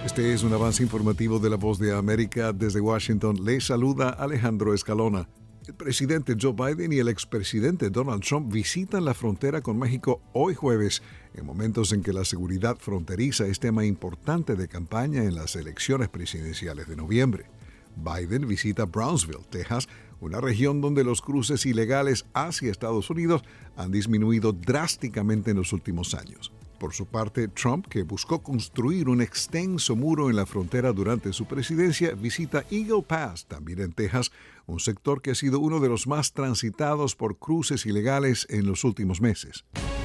Este es un avance informativo de La Voz de América. Desde Washington le saluda Alejandro Escalona. El presidente Joe Biden y el expresidente Donald Trump visitan la frontera con México hoy jueves, en momentos en que la seguridad fronteriza es tema importante de campaña en las elecciones presidenciales de noviembre. Biden visita Brownsville, Texas, una región donde los cruces ilegales hacia Estados Unidos han disminuido drásticamente en los últimos años. Por su parte, Trump, que buscó construir un extenso muro en la frontera durante su presidencia, visita Eagle Pass, también en Texas, un sector que ha sido uno de los más transitados por cruces ilegales en los últimos meses.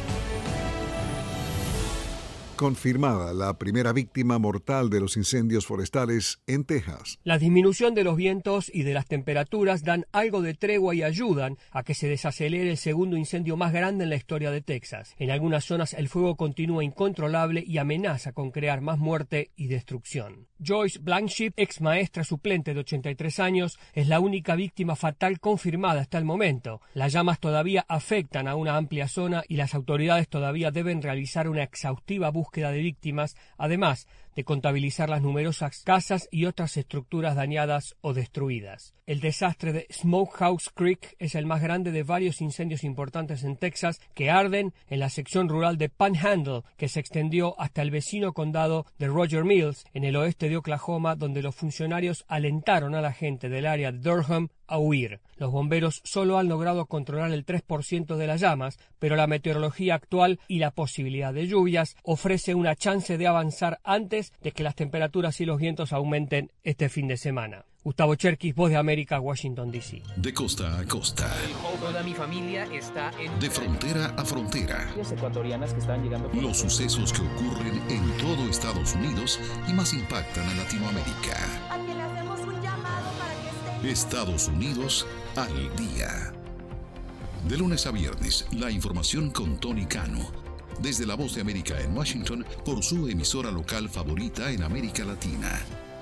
Confirmada la primera víctima mortal de los incendios forestales en Texas. La disminución de los vientos y de las temperaturas dan algo de tregua y ayudan a que se desacelere el segundo incendio más grande en la historia de Texas. En algunas zonas el fuego continúa incontrolable y amenaza con crear más muerte y destrucción. Joyce Blankenship, ex maestra suplente de 83 años, es la única víctima fatal confirmada hasta el momento. Las llamas todavía afectan a una amplia zona y las autoridades todavía deben realizar una exhaustiva búsqueda de víctimas, además de contabilizar las numerosas casas y otras estructuras dañadas o destruidas. El desastre de Smokehouse Creek es el más grande de varios incendios importantes en Texas que arden en la sección rural de Panhandle, que se extendió hasta el vecino condado de Roger Mills, en el oeste de Oklahoma, donde los funcionarios alentaron a la gente del área de Durham a huir. Los bomberos solo han logrado controlar el 3% de las llamas, pero la meteorología actual y la posibilidad de lluvias ofrece una chance de avanzar antes de que las temperaturas y los vientos aumenten este fin de semana. Gustavo Cherkis, Voz de América, Washington, D.C. De costa a costa. Toda mi familia está en... De frontera a frontera. Ecuatorianas que están llegando... Los sucesos que ocurren en todo Estados Unidos y más impactan a Latinoamérica. A quien le hacemos un llamado para que esté... Estados Unidos al día. De lunes a viernes, la información con Tony Cano. Desde La Voz de América en Washington, por su emisora local favorita en América Latina.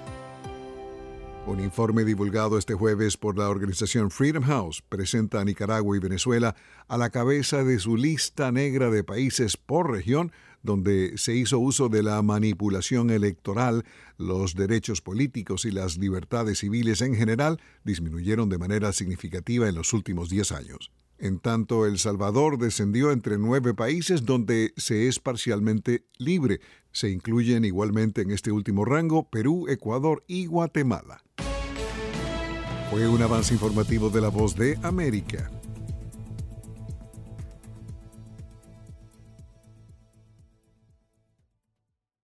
Un informe divulgado este jueves por la organización Freedom House presenta a Nicaragua y Venezuela a la cabeza de su lista negra de países por región donde se hizo uso de la manipulación electoral, los derechos políticos y las libertades civiles en general disminuyeron de manera significativa en los últimos 10 años. En tanto, El Salvador descendió entre 9 países donde se es parcialmente libre. Se incluyen igualmente en este último rango Perú, Ecuador y Guatemala. Fue un avance informativo de La Voz de América.